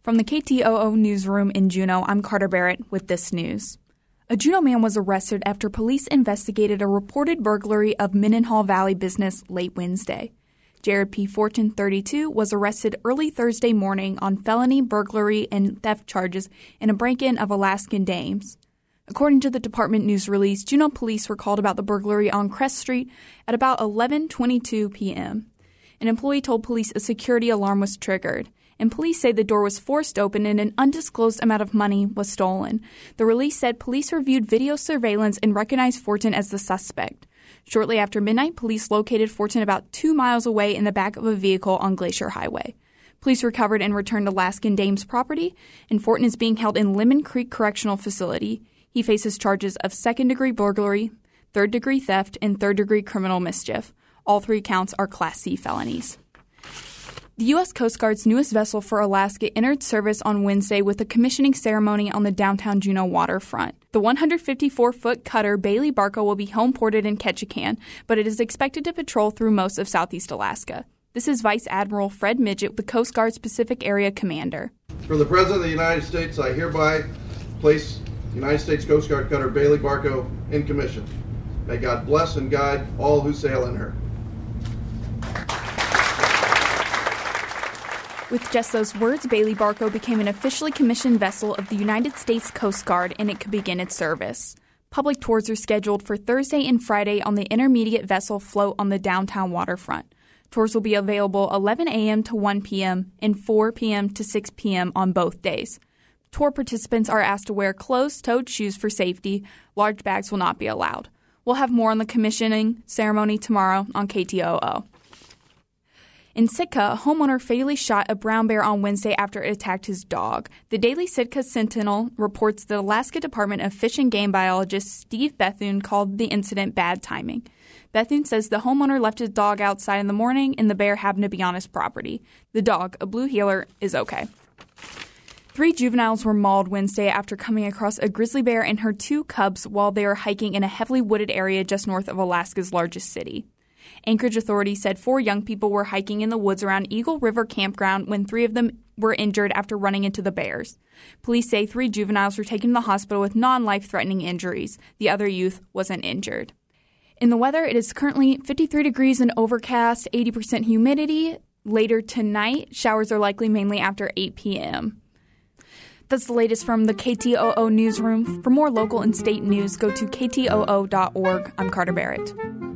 From the KTOO newsroom in Juneau, I'm Carter Barrett with this news. A Juneau man was arrested after police investigated a reported burglary of Mendenhall Valley business late Wednesday. Jared P. Fortune, 32, was arrested early Thursday morning on felony burglary and theft charges in a break-in of Alaskan Dames. According to the department news release, Juneau police were called about the burglary on Crest Street at about 11:22 p.m. An employee told police a security alarm was triggered, and police say the door was forced open and an undisclosed amount of money was stolen. The release said police reviewed video surveillance and recognized Fortin as the suspect. Shortly after midnight, police located Fortin about 2 miles away in the back of a vehicle on Glacier Highway. Police recovered and returned Alaskan Dames property, and Fortin is being held in Lemon Creek Correctional Facility. He faces charges of second-degree burglary, third-degree theft, and third-degree criminal mischief. All 3 counts are Class C felonies. The U.S. Coast Guard's newest vessel for Alaska entered service on Wednesday with a commissioning ceremony on the downtown Juneau waterfront. The 154-foot cutter Bailey Barco will be home-ported in Ketchikan, but it is expected to patrol through most of southeast Alaska. This is Vice Admiral Fred Midget, the Coast Guard's Pacific Area Commander. For the President of the United States, I hereby place United States Coast Guard cutter Bailey Barco in commission. May God bless and guide all who sail in her. With just those words, Bailey Barco became an officially commissioned vessel of the United States Coast Guard, and it could begin its service. Public tours are scheduled for Thursday and Friday on the intermediate vessel float on the downtown waterfront. Tours will be available 11 a.m. to 1 p.m. and 4 p.m. to 6 p.m. on both days. Tour participants are asked to wear closed-toed shoes for safety. Large bags will not be allowed. We'll have more on the commissioning ceremony tomorrow on KTOO. In Sitka, a homeowner fatally shot a brown bear on Wednesday after it attacked his dog. The Daily Sitka Sentinel reports that Alaska Department of Fish and Game biologist Steve Bethune called the incident bad timing. Bethune says the homeowner left his dog outside in the morning and the bear happened to be on his property. The dog, a blue heeler, is okay. 3 juveniles were mauled Wednesday after coming across a grizzly bear and her 2 cubs while they were hiking in a heavily wooded area just north of Alaska's largest city. Anchorage authorities said 4 young people were hiking in the woods around Eagle River Campground when 3 of them were injured after running into the bears. Police say 3 juveniles were taken to the hospital with non-life-threatening injuries. The other youth wasn't injured. In the weather, it is currently 53 degrees and overcast, 80% humidity. Later tonight, showers are likely mainly after 8 p.m. That's the latest from the KTOO newsroom. For more local and state news, go to ktoo.org. I'm Carter Barrett.